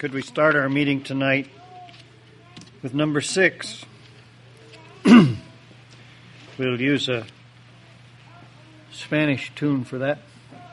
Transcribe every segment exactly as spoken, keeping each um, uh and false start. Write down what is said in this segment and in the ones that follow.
Could we start our meeting tonight with number six? We'll use a Spanish tune for that.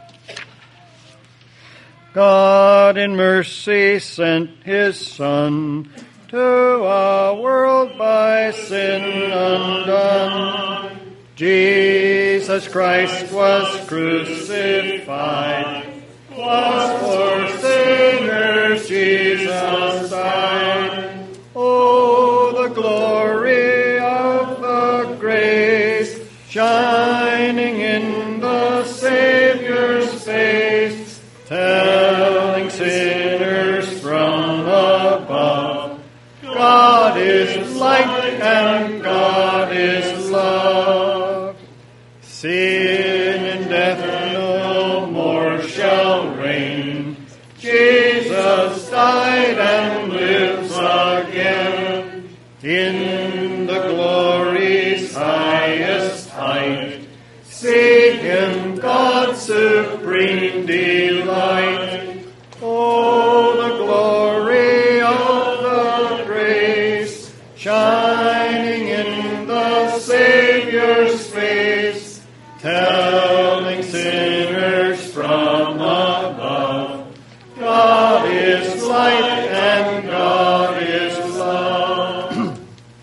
God in mercy sent His Son to a world by sin undone. Jesus Christ was crucified, was for sinners Jesus died. Oh, the glory of the grace shining in the Savior's face, telling sinners from above, God is light and God is love. Sin and death no more shall reign. Jesus died and lives again in the glory's highest height. See Him, God's supreme delight. Oh, the glory of the grace shining in the Savior's face, telling sinners from above, God is light and God is love.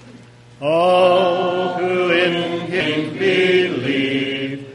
All who in Him believe,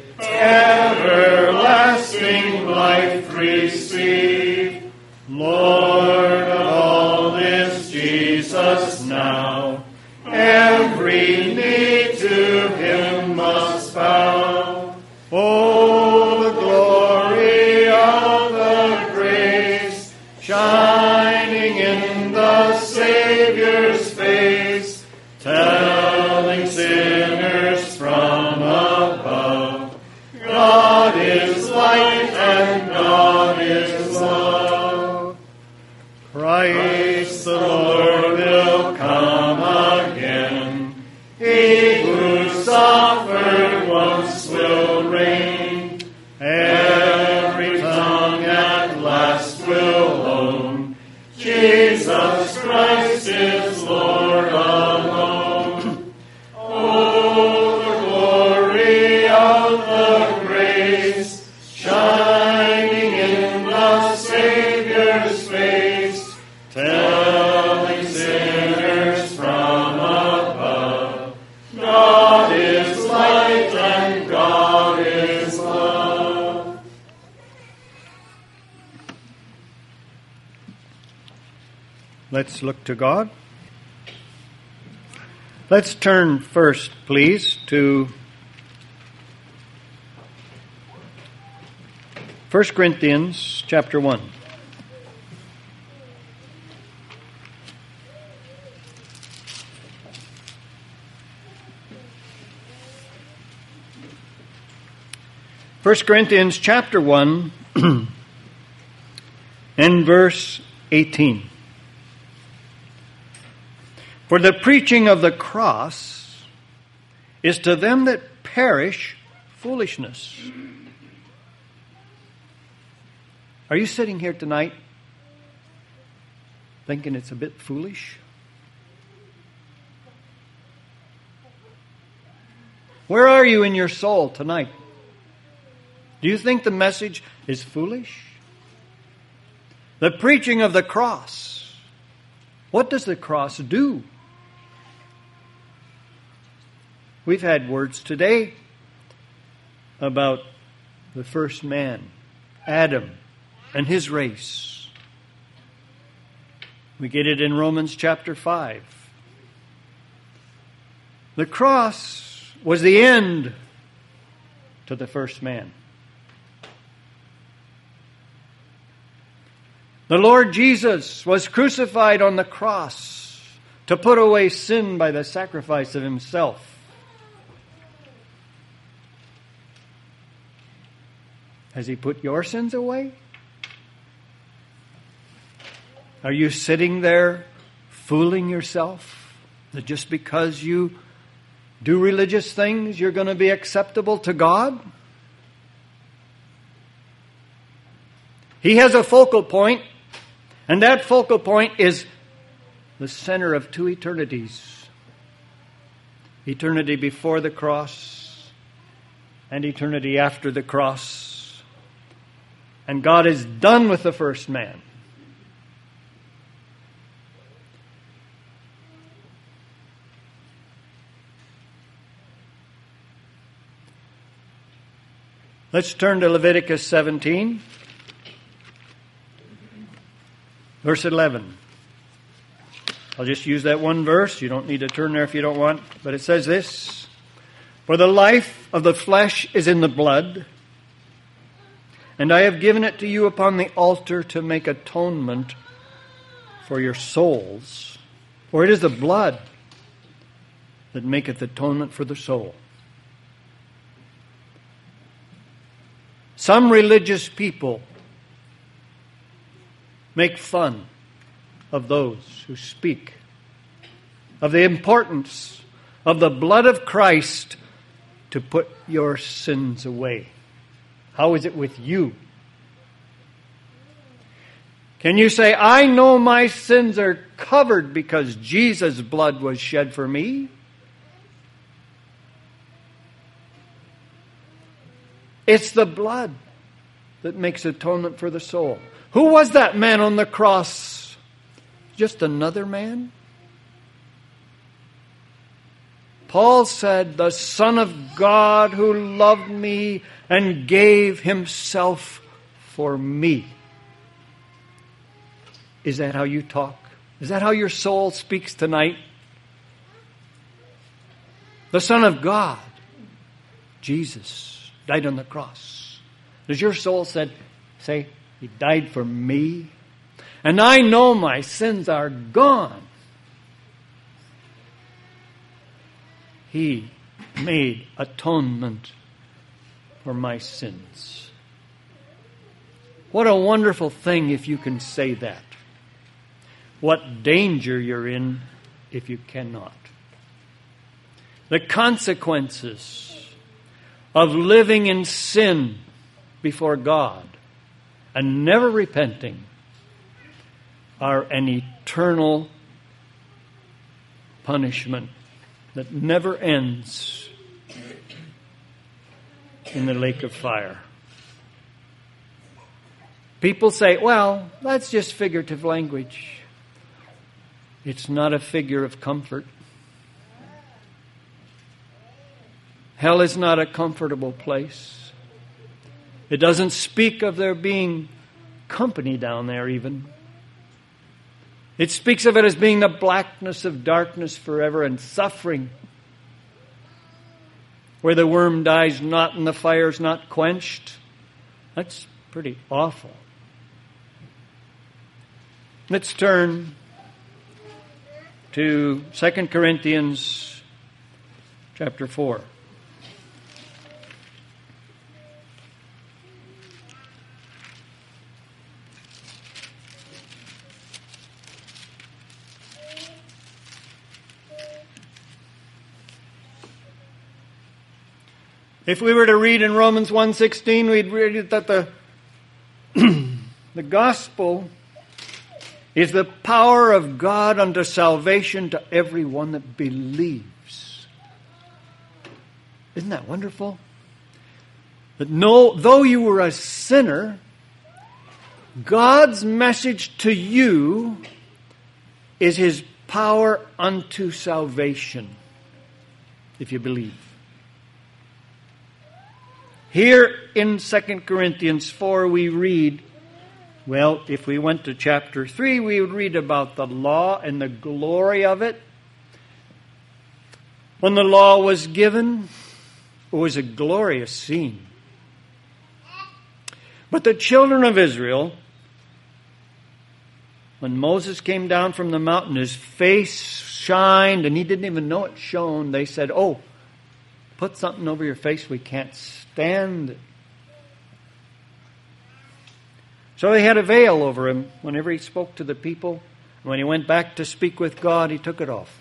everlasting life receive. Lord of all is Jesus now, every knee to Him must bow. Oh, the glory of the grace shining in the Savior's face, telling sinners from above, God is light and God is love. Christ the Lord will come again. He who suffered once will reign. Every tongue at last will own Jesus Christ is Lord alone. Oh, the glory of the grace shining in the Savior's face, telling sinners from above, God is light and God is love. Let's look to God. Let's turn first, please, to First Corinthians chapter one. First Corinthians chapter one and verse eighteen. For the preaching of the cross is to them that perish foolishness. Are you sitting here tonight thinking it's a bit foolish? Where are you in your soul tonight? Do you think the message is foolish? The preaching of the cross. What does the cross do? We've had words today about the first man, Adam, and his race. We get it in Romans chapter five. The cross was the end to the first man. The Lord Jesus was crucified on the cross to put away sin by the sacrifice of Himself. Has He put your sins away? Are you sitting there fooling yourself that just because you do religious things, you're going to be acceptable to God? He has a focal point, And that focal point is the center of two eternities. Eternity before the cross and eternity after the cross. And God is done with the first man. Let's turn to Leviticus seventeen, verse eleven. I'll just use that one verse. You don't need to turn there if you don't want. But it says this: "For the life of the flesh is in the blood, and I have given it to you upon the altar to make atonement for your souls. For it is the blood that maketh atonement for the soul." Some religious people make fun of those who speak of the importance of the blood of Christ to put your sins away. How is it with you? Can you say, "I know my sins are covered because Jesus' blood was shed for me"? It's the blood that makes atonement for the soul. Who was that man on the cross? Just another man? Paul said, "The Son of God who loved me and gave himself for me." Is that how you talk? Is that how your soul speaks tonight? The Son of God, Jesus, died on the cross. Does your soul said, say, "He died for me, and I know my sins are gone"? He made atonement for my sins. What a wonderful thing if you can say that. What danger you're in if you cannot. The consequences of living in sin before God and never repenting are an eternal punishment that never ends in the lake of fire. People say, "Well, that's just figurative language." It's not a figure of comfort. Hell is not a comfortable place. It doesn't speak of there being company down there even. It speaks of it as being the blackness of darkness forever and suffering, where the worm dies not and the fire's not quenched. That's pretty awful. Let's turn to Second Corinthians chapter four. If we were to read in Romans one sixteen, we'd read that the, the gospel is the power of God unto salvation to everyone that believes. Isn't that wonderful? That no, though you were a sinner, God's message to you is His power unto salvation, if you believe. Here in Second Corinthians four we read, well, if we went to chapter three, we would read about the law and the glory of it. When the law was given, it was a glorious scene. But the children of Israel, when Moses came down from the mountain, his face shined, and he didn't even know it shone. They said, "Oh, put something over your face. We can't stand it." So they had a veil over him whenever he spoke to the people. When he went back to speak with God, he took it off.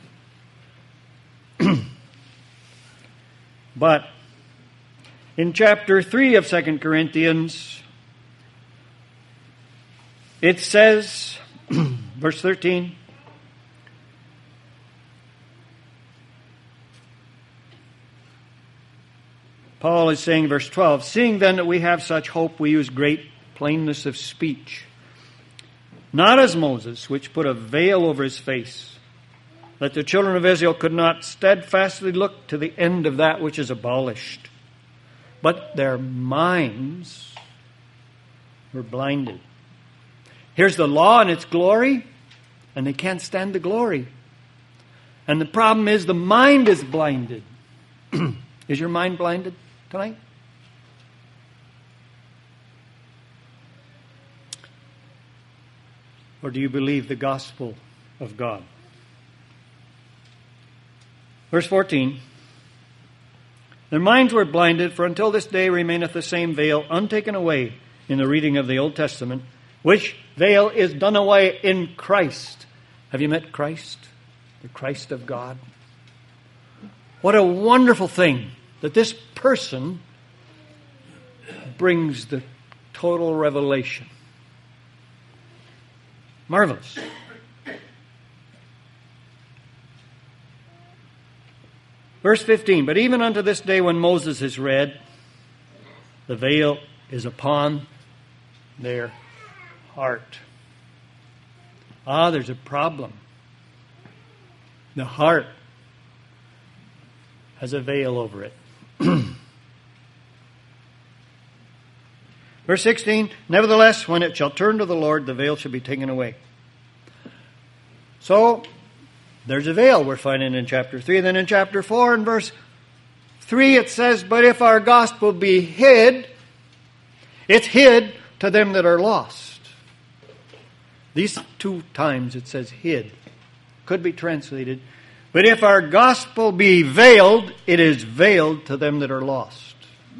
But in chapter three of Second Corinthians, it says, Verse thirteen. Paul is saying, verse twelve, seeing then that we have such hope, we use great plainness of speech. Not as Moses, which put a veil over his face, that the children of Israel could not steadfastly look to the end of that which is abolished. But their minds were blinded. Here's the law and its glory, and they can't stand the glory. And the problem is the mind is blinded. Is your mind blinded tonight? Or do you believe the gospel of God? Verse fourteen. Their minds were blinded, for until this day remaineth the same veil untaken away in the reading of the Old Testament, which veil is done away in Christ. Have you met Christ? The Christ of God? What a wonderful thing that this person brings the total revelation. Marvelous. Verse fifteen, but even unto this day when Moses is read, the veil is upon their heart. Ah, there's a problem. The heart has a veil over it. Verse sixteen, nevertheless, when it shall turn to the Lord, the veil shall be taken away. So, there's a veil we're finding in chapter three. Then in chapter four and verse three it says, but if our gospel be hid, it's hid to them that are lost. These two times it says hid. Could be translated, but if our gospel be veiled, it is veiled to them that are lost.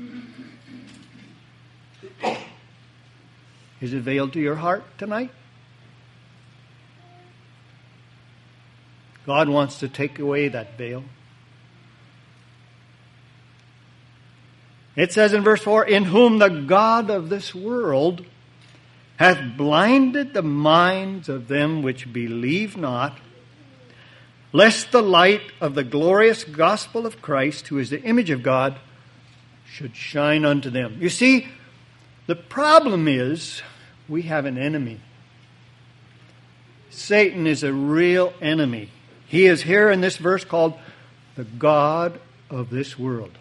Is it veiled to your heart tonight? God wants to take away that veil. It says in verse four, in whom the God of this world hath blinded the minds of them which believe not, lest the light of the glorious gospel of Christ, who is the image of God, should shine unto them. You see, the problem is we have an enemy. Satan is a real enemy. He is here in this verse called the God of this world.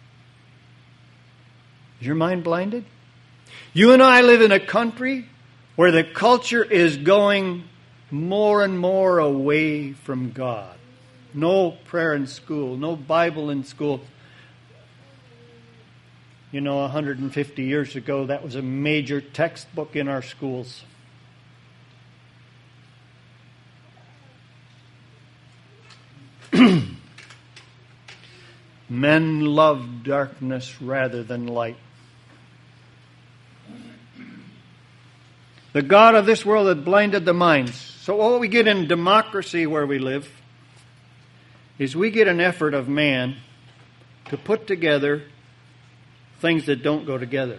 Is your mind blinded? You and I live in a country where the culture is going more and more away from God. No prayer in school, no Bible in school. You know, one hundred fifty years ago, that was a major textbook in our schools. Men love darkness rather than light. The God of this world had blinded the minds. So what we get in democracy where we live is we get an effort of man to put together things that don't go together.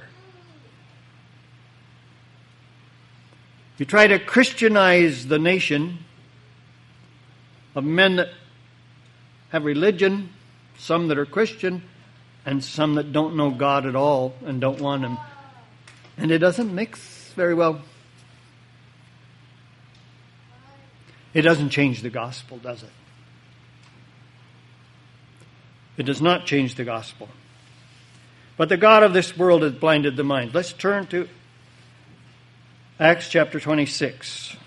You try to Christianize the nation of men that have religion, some that are Christian, and some that don't know God at all and don't want Him. And it doesn't mix very well. It doesn't change the gospel, does it? It does not change the gospel. But the God of this world has blinded the mind. Let's turn to Acts chapter twenty-six.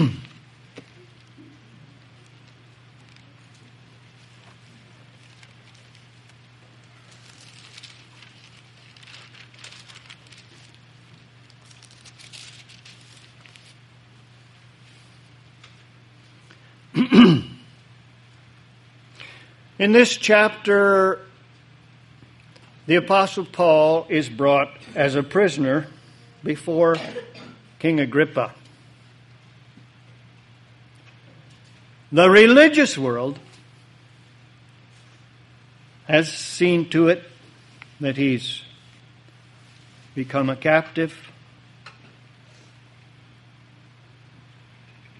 In this chapter, the Apostle Paul is brought as a prisoner before King Agrippa. The religious world has seen to it that he's become a captive.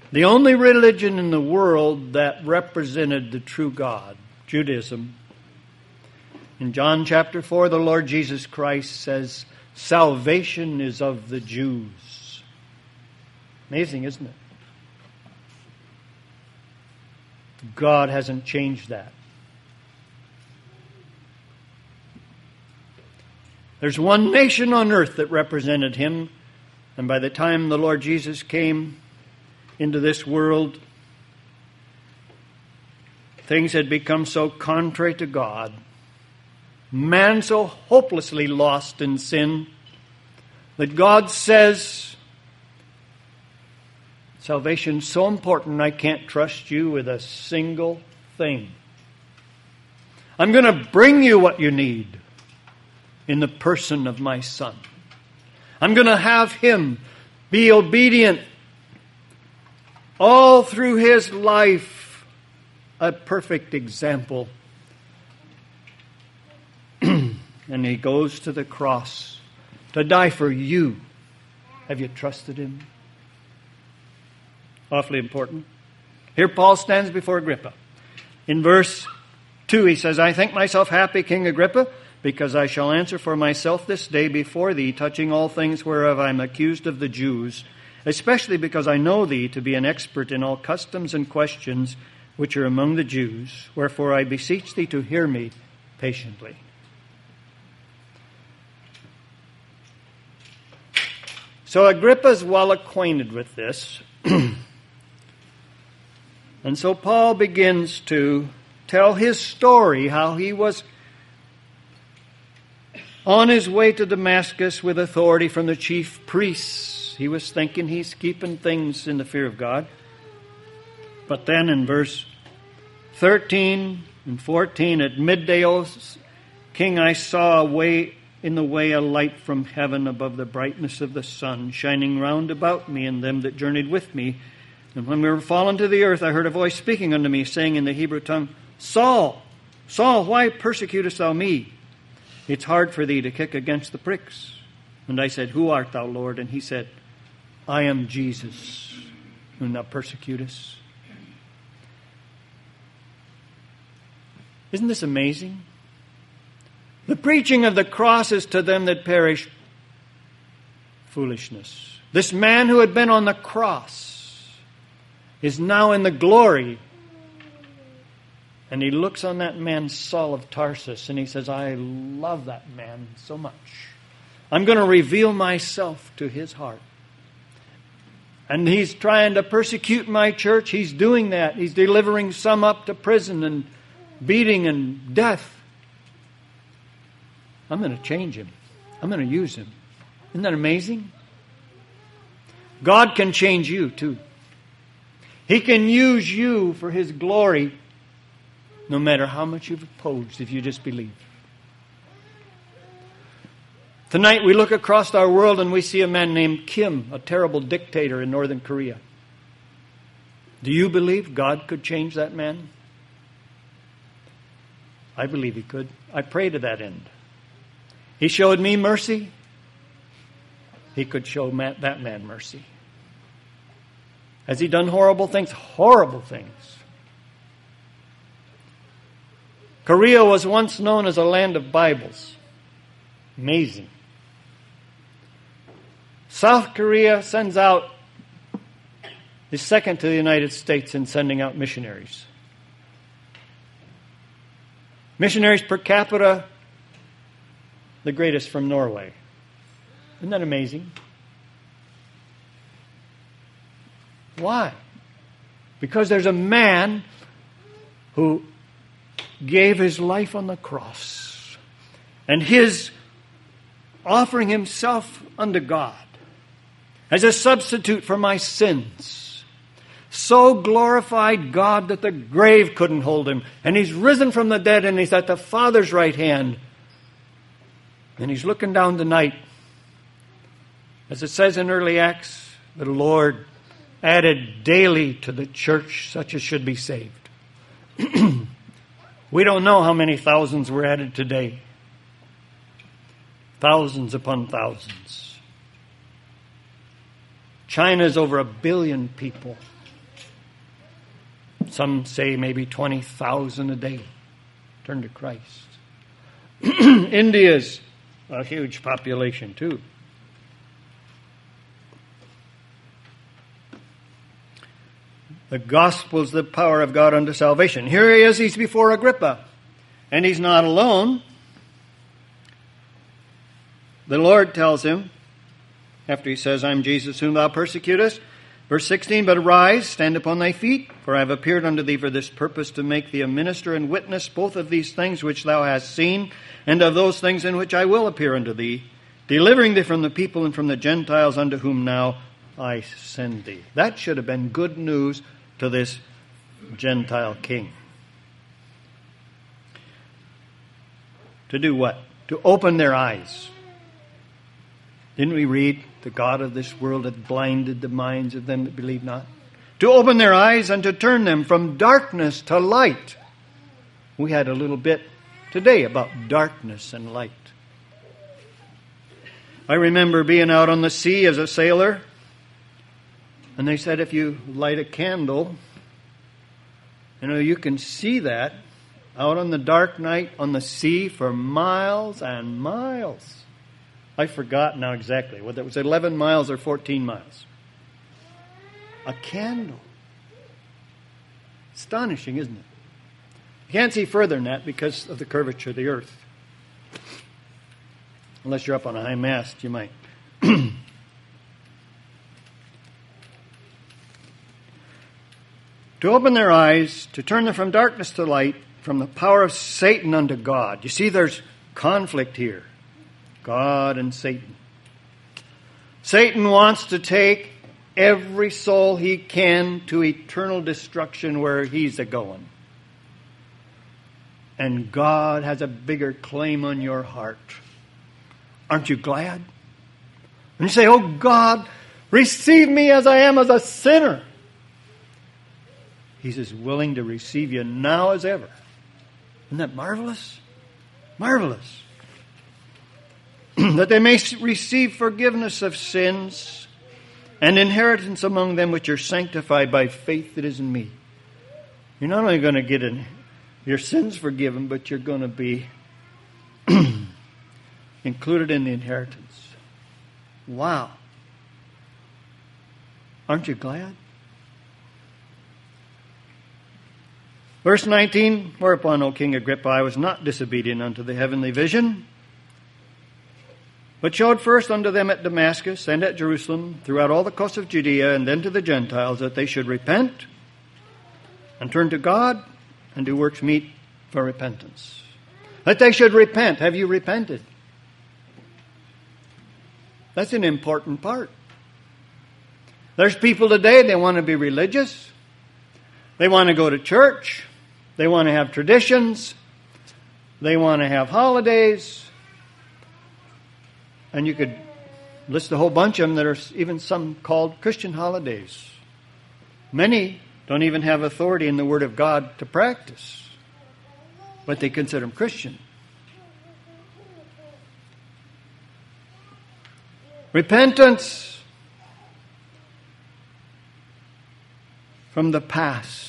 The only religion in the world that represented the true God, Judaism. In John chapter four, the Lord Jesus Christ says, salvation is of the Jews. Amazing, isn't it? God hasn't changed that. There's one nation on earth that represented him, and by the time the Lord Jesus came into this world, things had become so contrary to God, man so hopelessly lost in sin, that God says, salvation's so important I can't trust you with a single thing. I'm going to bring you what you need in the person of my Son. I'm going to have him be obedient all through his life, a perfect example. And he goes to the cross to die for you. Have you trusted him? Awfully important. Here Paul stands before Agrippa. In verse two he says, I think myself happy, King Agrippa, because I shall answer for myself this day before thee, touching all things whereof I am accused of the Jews, especially because I know thee to be an expert in all customs and questions which are among the Jews. Wherefore I beseech thee to hear me patiently. So Agrippa is well acquainted with this. And so Paul begins to tell his story, how he was on his way to Damascus with authority from the chief priests. He was thinking he's keeping things in the fear of God. But then in verse thirteen and fourteen, at midday, O King, I saw a way in the way a light from heaven above the brightness of the sun, shining round about me and them that journeyed with me. And when we were fallen to the earth, I heard a voice speaking unto me, saying in the Hebrew tongue, Saul, Saul, why persecutest thou me? It's hard for thee to kick against the pricks. And I said, Who art thou, Lord? And he said, I am Jesus, whom thou persecutest. Isn't this amazing? The preaching of the cross is to them that perish foolishness. This man who had been on the cross is now in the glory. And he looks on that man, Saul of Tarsus, and he says, I love that man so much. I'm going to reveal myself to his heart. And he's trying to persecute my church. He's doing that. He's delivering some up to prison and beating and death. I'm going to change him. I'm going to use him. Isn't that amazing? God can change you too. He can use you for his glory, no matter how much you've opposed, if you just believe. Tonight we look across our world and we see a man named Kim, a terrible dictator in Northern Korea. Do you believe God could change that man? I believe he could. I pray to that end. He showed me mercy. He could show that man mercy. Has he done horrible things? Horrible things. Korea was once known as a land of Bibles. Amazing. South Korea sends out, is second to the United States in sending out missionaries. Missionaries per capita, the greatest from Norway. Isn't that amazing? Why? Because there's a man who gave his life on the cross. And his offering himself unto God as a substitute for my sins so glorified God that the grave couldn't hold him. And he's risen from the dead and he's at the Father's right hand. And he's looking down tonight. As it says in early Acts, the Lord added daily to the church such as should be saved. We don't know how many thousands were added today. Thousands upon thousands. China is over a billion people. Some say maybe twenty thousand a day turn to Christ. India's a huge population too. The gospel is the power of God unto salvation. Here he is, he's before Agrippa. And he's not alone. The Lord tells him, after he says, I'm Jesus whom thou persecutest, verse sixteen, but arise, stand upon thy feet, for I have appeared unto thee for this purpose, to make thee a minister and witness both of these things which thou hast seen, and of those things in which I will appear unto thee, delivering thee from the people and from the Gentiles unto whom now I send thee. That should have been good news to this Gentile king. To do what? To open their eyes. Didn't we read, the God of this world hath blinded the minds of them that believe not? To open their eyes and to turn them from darkness to light. We had a little bit today about darkness and light. I remember being out on the sea as a sailor, and they said if you light a candle, you know, you can see that out on the dark night on the sea for miles and miles. I forgot now exactly whether it was eleven miles or fourteen miles. A candle. Astonishing, isn't it? You can't see further than that because of the curvature of the earth. Unless you're up on a high mast, you might. To open their eyes, to turn them from darkness to light, from the power of Satan unto God. You see, there's conflict here. God and Satan. Satan wants to take every soul he can to eternal destruction where he's a-going. And God has a bigger claim on your heart. Aren't you glad? And you say, oh God, receive me as I am as a sinner. He's as willing to receive you now as ever. Isn't that marvelous? Marvelous. That they may receive forgiveness of sins and inheritance among them which are sanctified by faith that is in me. You're not only going to get in, your sins forgiven, but you're going to be included in the inheritance. Wow. Aren't you glad? Verse nineteen, whereupon, O King Agrippa, I was not disobedient unto the heavenly vision, but showed first unto them at Damascus and at Jerusalem, throughout all the coast of Judea, and then to the Gentiles, that they should repent and turn to God and do works meet for repentance. That they should repent. Have you repented? That's an important part. There's people today, they want to be religious. They want to go to church. They want to have traditions. They want to have holidays. And you could list a whole bunch of them that are even some called Christian holidays. Many don't even have authority in the Word of God to practice, but they consider them Christian. Repentance from the past.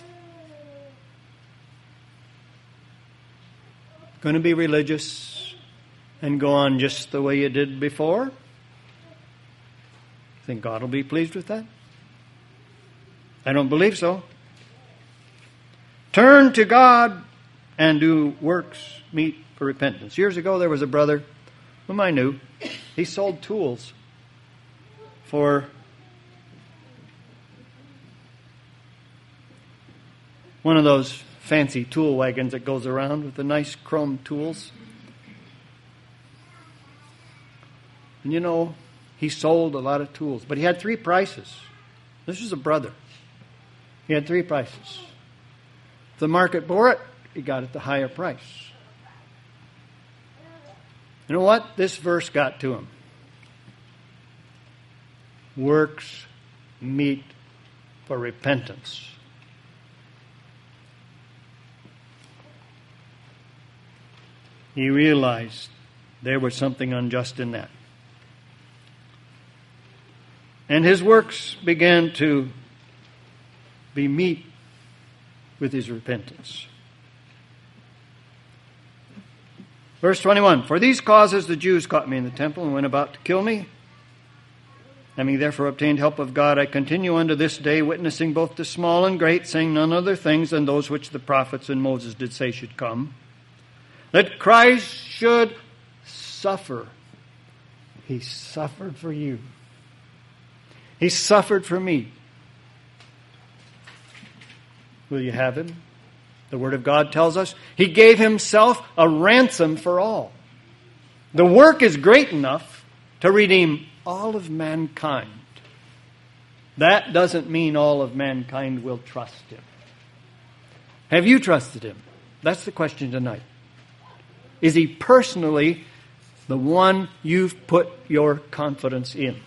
Going to be religious and go on just the way you did before? Think God will be pleased with that? I don't believe so. Turn to God and do works meet for repentance. Years ago there was a brother whom I knew. He sold tools for one of those fancy tool wagons that goes around with the nice chrome tools. And you know, he sold a lot of tools, but he had three prices. This was a brother. He had three prices. If the market bore it, he got it the higher price. You know what? This verse got to him. Works meet for repentance. He realized there was something unjust in that. And his works began to be meet with his repentance. Verse twenty-one, for these causes the Jews caught me in the temple and went about to kill me. Having therefore obtained help of God, I continue unto this day, witnessing both to small and great, saying none other things than those which the prophets and Moses did say should come, that Christ should suffer. He suffered for you. He suffered for me. Will you have him? The Word of God tells us he gave himself a ransom for all. The work is great enough to redeem all of mankind. That doesn't mean all of mankind will trust him. Have you trusted him? That's the question tonight. Is he personally the one you've put your confidence in?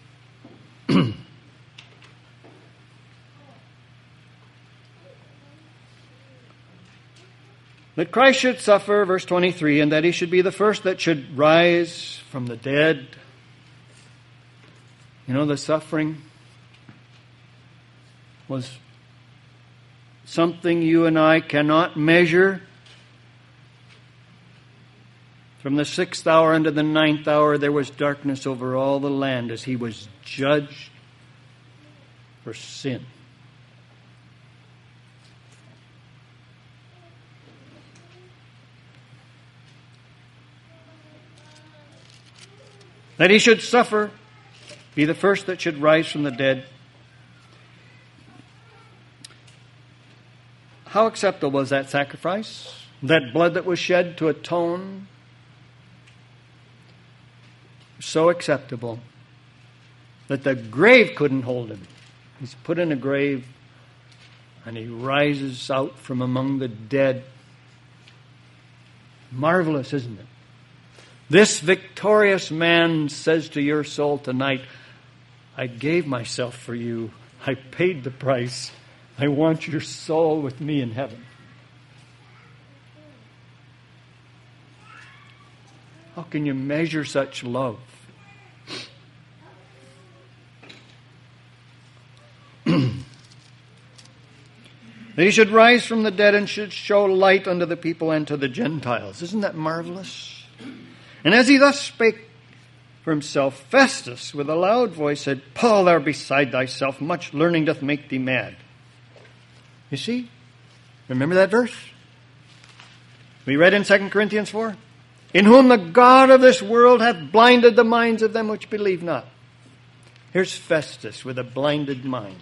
That Christ should suffer, verse twenty-three, and that he should be the first that should rise from the dead. You know, the suffering was something you and I cannot measure. From the sixth hour unto the ninth hour, there was darkness over all the land as he was judged for sin. That he should suffer, be the first that should rise from the dead. How acceptable was that sacrifice? That blood that was shed to atone? So acceptable that the grave couldn't hold him. He's put in a grave and he rises out from among the dead. Marvelous, isn't it? This victorious man says to your soul tonight, I gave myself for you. I paid the price. I want your soul with me in heaven. How can you measure such love? That he should rise from the dead and should show light unto the people and to the Gentiles. Isn't that marvelous? And as he thus spake for himself, Festus with a loud voice said, Paul, thou art beside thyself, much learning doth make thee mad. You see? Remember that verse? We read in Second Corinthians four. In whom the God of this world hath blinded the minds of them which believe not. Here's Festus with a blinded mind.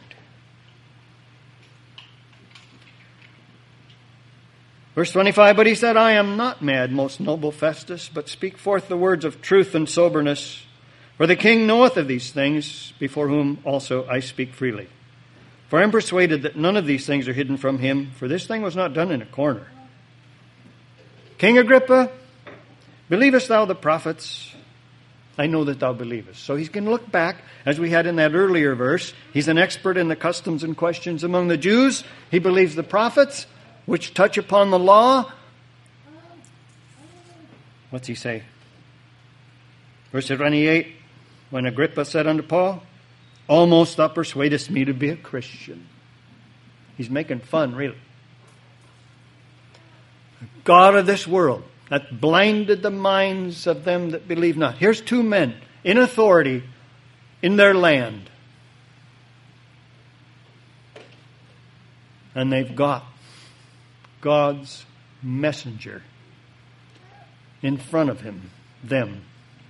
Verse twenty-five, but he said, I am not mad, most noble Festus, but speak forth the words of truth and soberness. For the king knoweth of these things, before whom also I speak freely. For I am persuaded that none of these things are hidden from him, for this thing was not done in a corner. King Agrippa, believest thou the prophets? I know that thou believest. So he can look back, as we had in that earlier verse. He's an expert in the customs and questions among the Jews. He believes the prophets, which touch upon the law. What's he say? Verse twenty-eight, when Agrippa said unto Paul, almost thou persuadest me to be a Christian. He's making fun, really. The God of this world that blinded the minds of them that believe not. Here's two men in authority in their land. And they've got God's messenger in front of him, them.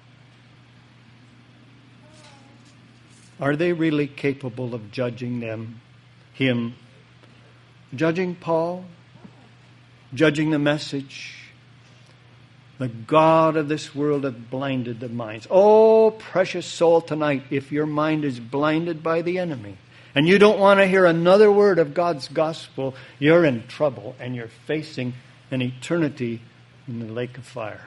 Are they really capable of judging them, him, judging Paul, judging the message? The God of this world hath blinded the minds. Oh, precious soul, tonight, if your mind is blinded by the enemy, and you don't want to hear another word of God's gospel, you're in trouble and you're facing an eternity in the lake of fire.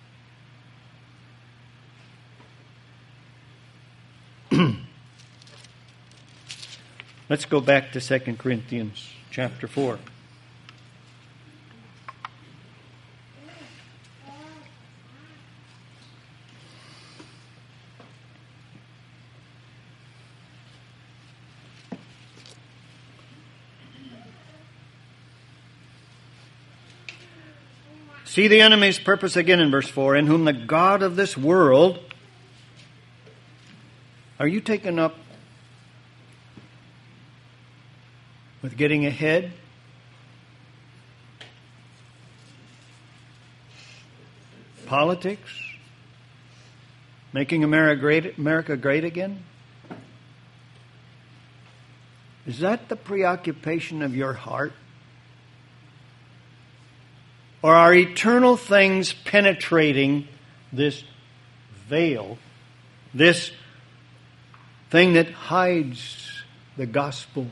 Let's go back to Second Corinthians chapter four. See the enemy's purpose again in verse four, in whom the God of this world... Are you taken up with getting ahead? Politics? Making America great, America great again? Is that the preoccupation of your heart? Or are eternal things penetrating this veil, this thing that hides the gospel?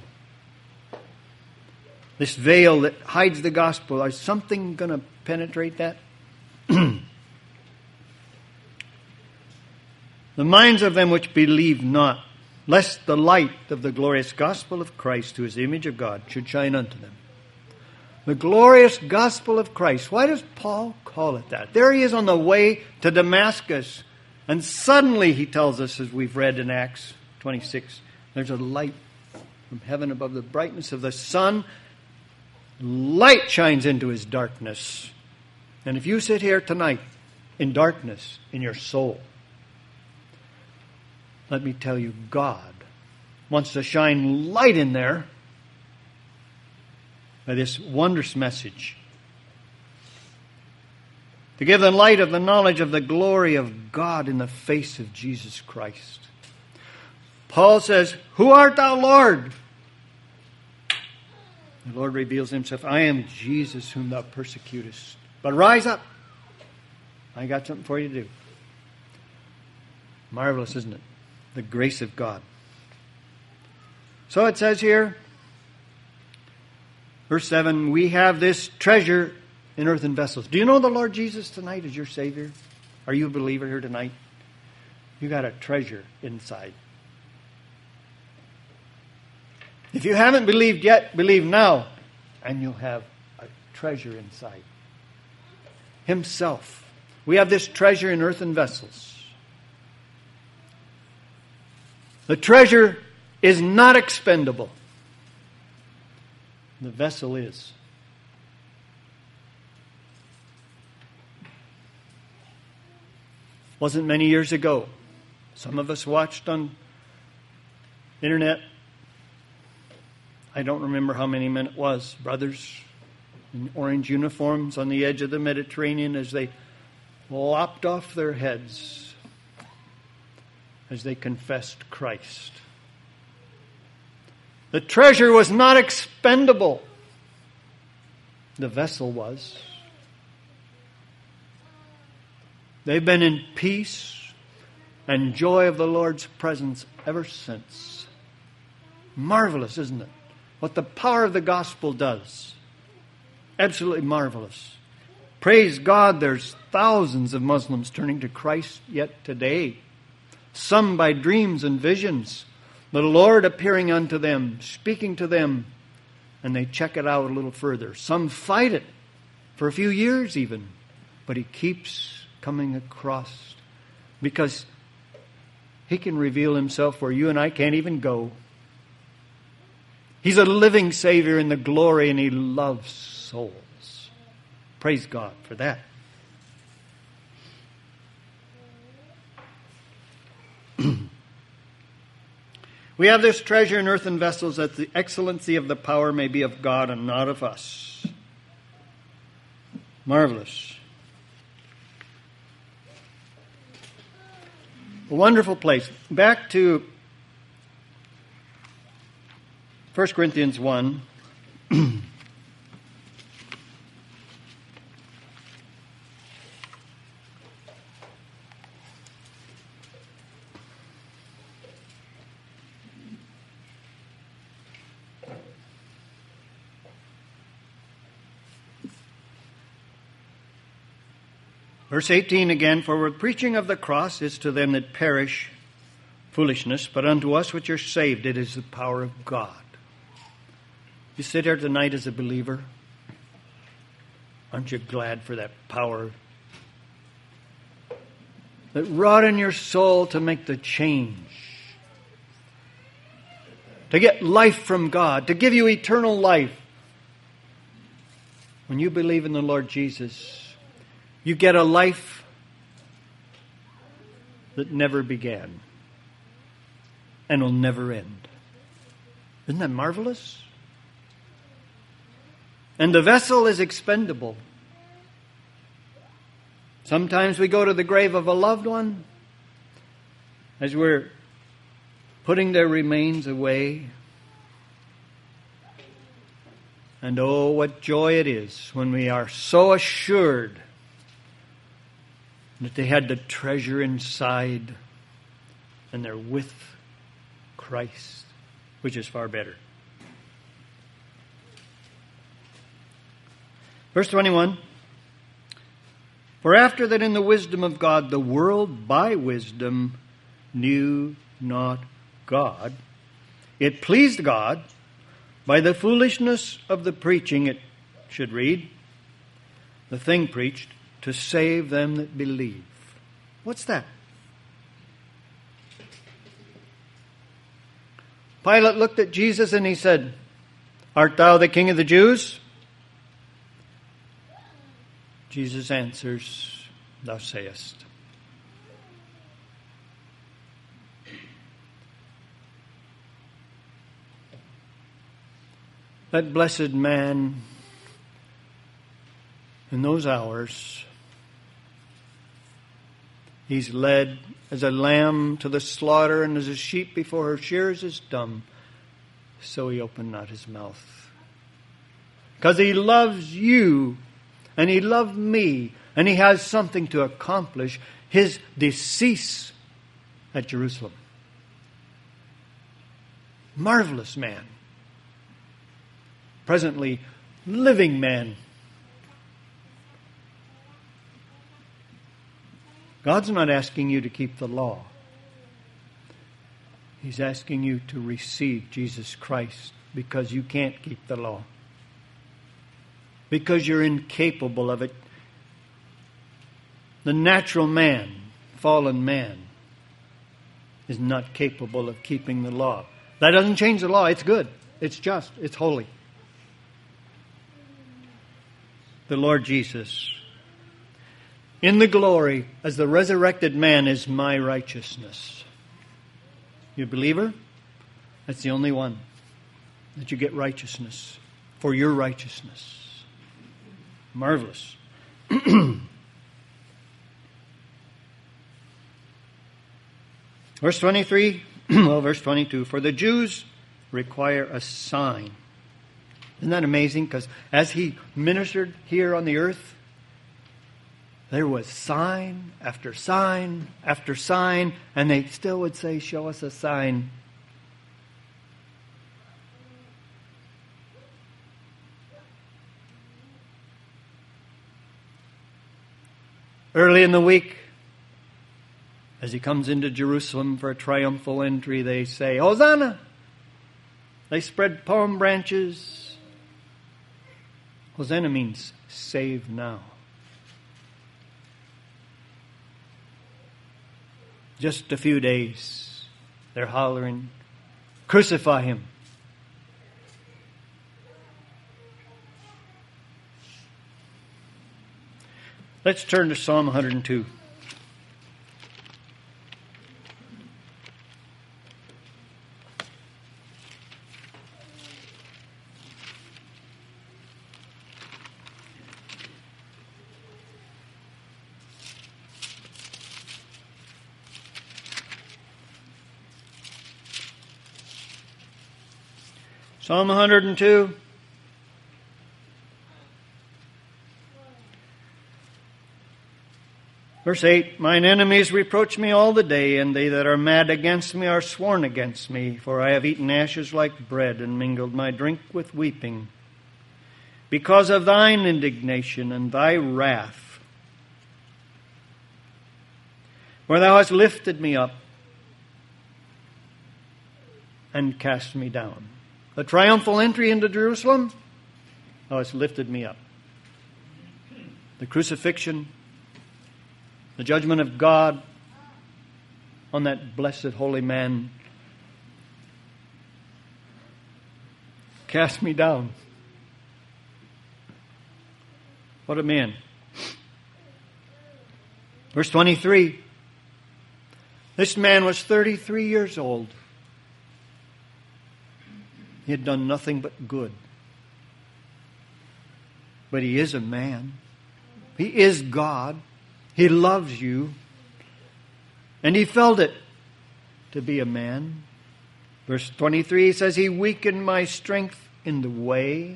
This veil that hides the gospel, is something going to penetrate that? The minds of them which believe not, lest the light of the glorious gospel of Christ, who is the image of God, should shine unto them. The glorious gospel of Christ. Why does Paul call it that? There he is on the way to Damascus, and suddenly he tells us, as we've read in Acts twenty-six, there's a light from heaven above the brightness of the sun. Light shines into his darkness. And if you sit here tonight in darkness in your soul, let me tell you, God wants to shine light in there by this wondrous message. To give the light of the knowledge of the glory of God in the face of Jesus Christ. Paul says, who art thou, Lord? The Lord reveals himself, I am Jesus whom thou persecutest. But rise up. I got something for you to do. Marvelous, isn't it? The grace of God. So it says here, verse seven, we have this treasure in earthen vessels. Do you know the Lord Jesus tonight as your Savior? Are you a believer here tonight? You got a treasure inside. If you haven't believed yet, believe now, and you'll have a treasure inside. Himself. We have this treasure in earthen vessels. The treasure is not expendable. The vessel is. Wasn't many years ago. Some of us watched on internet. I don't remember how many men it was. Brothers in orange uniforms on the edge of the Mediterranean as they lopped off their heads as they confessed Christ. The treasure was not expendable. The vessel was. They've been in peace and joy of the Lord's presence ever since. Marvelous, isn't it? What the power of the gospel does. Absolutely marvelous. Praise God, there's thousands of Muslims turning to Christ yet today. Some by dreams and visions. The Lord appearing unto them, speaking to them, and they check it out a little further. Some fight it for a few years even, but He keeps coming across because He can reveal Himself where you and I can't even go. He's a living Savior in the glory, and He loves souls. Praise God for that. We have this treasure in earthen vessels that the excellency of the power may be of God and not of us. Marvelous. A wonderful place. Back to First Corinthians one. Verse eighteen again, for the preaching of the cross is to them that perish foolishness, but unto us which are saved it is the power of God. You sit here tonight as a believer. Aren't you glad for that power that wrought in your soul to make the change? To get life from God, to give you eternal life. When you believe in the Lord Jesus, you get a life that never began and will never end. Isn't that marvelous? And the vessel is expendable. Sometimes we go to the grave of a loved one as we're putting their remains away. And oh, what joy it is when we are so assured that they had the treasure inside and they're with Christ, which is far better. Verse twenty-one. For after that in the wisdom of God, the world by wisdom knew not God, it pleased God by the foolishness of the preaching, it should read, the thing preached, to save them that believe. What's that? Pilate looked at Jesus and he said, Art thou the King of the Jews? Jesus answers, Thou sayest. That blessed man in those hours, he's led as a lamb to the slaughter, and as a sheep before her shears is dumb, so he opened not his mouth. Because he loves you, and he loved me, and he has something to accomplish, his decease at Jerusalem. Marvelous man. Presently, living man. God's not asking you to keep the law. He's asking you to receive Jesus Christ because you can't keep the law. Because you're incapable of it. The natural man, fallen man, is not capable of keeping the law. That doesn't change the law. It's good. It's just. It's holy. The Lord Jesus, in the glory as the resurrected man, is my righteousness. You believer? That's the only one that you get righteousness for your righteousness. Marvelous. Verse twenty-three, well, verse twenty-two. For the Jews require a sign. Isn't that amazing? Because as he ministered here on the earth, there was sign after sign after sign, and they still would say, show us a sign. Early in the week, as he comes into Jerusalem for a triumphal entry, they say, Hosanna! They spread palm branches. Hosanna means save now. Just a few days, they're hollering, crucify him. Let's turn to Psalm one hundred two. Psalm one hundred two. Verse eight, Mine enemies reproach me all the day, and they that are mad against me are sworn against me. For I have eaten ashes like bread, and mingled my drink with weeping. Because of thine indignation and thy wrath, where thou hast lifted me up and cast me down. The triumphal entry into Jerusalem, thou hast lifted me up. The crucifixion, the judgment of God on that blessed holy man, cast me down. What a man. Verse twenty-three. This man was thirty-three years old. He had done nothing but good. But he is a man. He is God. He loves you. And he felt it to be a man. Verse twenty-three says, He weakened my strength in the way.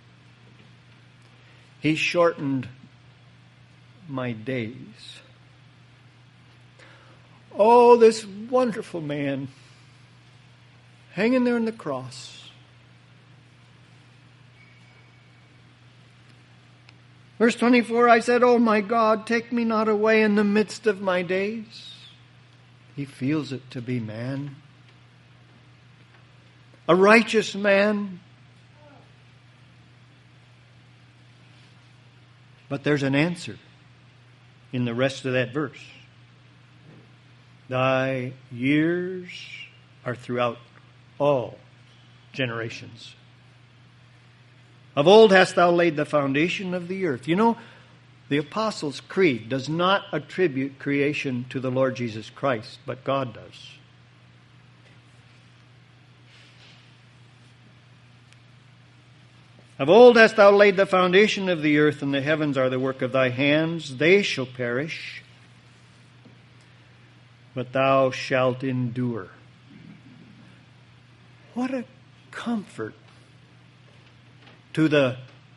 He shortened my days. Oh, this wonderful man hanging there on the cross. Verse twenty-four, I said, Oh my God, take me not away in the midst of my days. He feels it to be man. A righteous man. But there's an answer in the rest of that verse. Thy years are throughout all generations. Of old hast thou laid the foundation of the earth. You know, the Apostles' Creed does not attribute creation to the Lord Jesus Christ, but God does. Of old hast thou laid the foundation of the earth, and the heavens are the work of thy hands. They shall perish, but thou shalt endure. What a comfort to the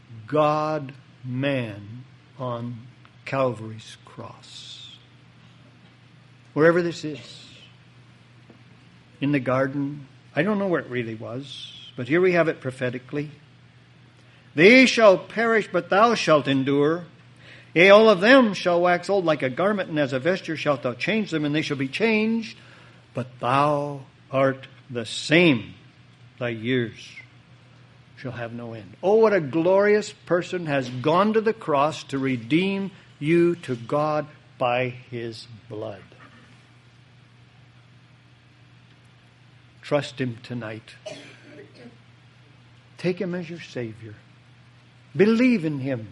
God-man on Calvary's cross. Wherever this is. In the garden. I don't know where it really was, but here we have it prophetically. They shall perish, but thou shalt endure. Yea, all of them shall wax old like a garment, and as a vesture shalt thou change them, and they shall be changed. But thou art the same. Thy years shall have no end. Oh, what a glorious person has gone to the cross to redeem you to God by His blood. Trust Him tonight. Take Him as your Savior. Believe in Him.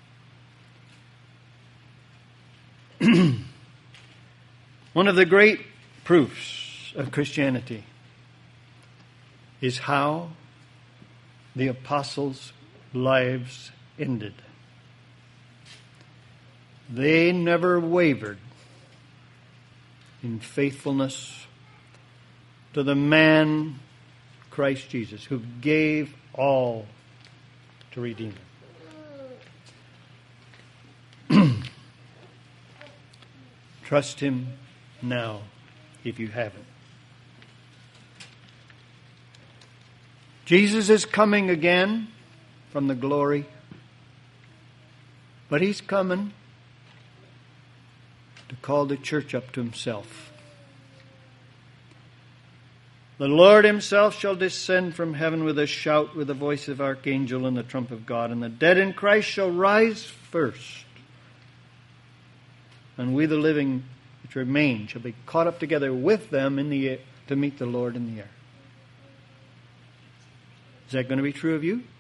One of the great proofs of Christianity is how the apostles' lives ended. They never wavered in faithfulness to the man, Christ Jesus, who gave all to redeem them. Trust Him now if you haven't. Jesus is coming again from the glory, but He's coming to call the church up to Himself. The Lord Himself shall descend from heaven with a shout, with the voice of archangel and the trump of God, and the dead in Christ shall rise first. And we, the living which remain, shall be caught up together with them in the air to meet the Lord in the air. Is that going to be true of you?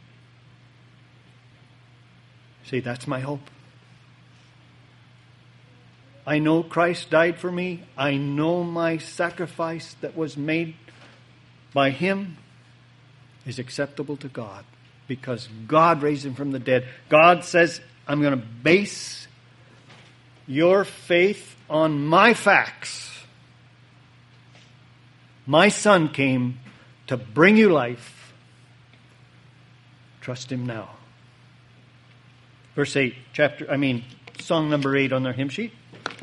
See, that's my hope. I know Christ died for me. I know my sacrifice that was made by Him is acceptable to God because God raised Him from the dead. God says, I'm going to base your faith on my facts. My Son came to bring you life. Trust Him now. Verse eight, chapter, I mean, song number eight on their hymn sheet.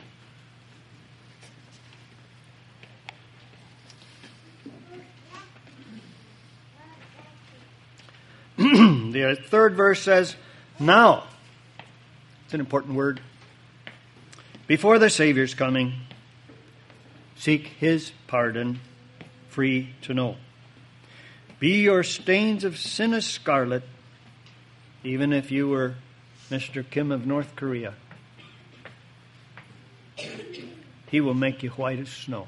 The third verse says, now, it's an important word, before the Savior's coming, seek His pardon, free to know. Be your stains of sin as scarlet, even if you were Mister Kim of North Korea. He will make you white as snow.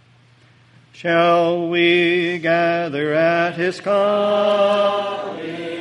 Shall we gather at His coming?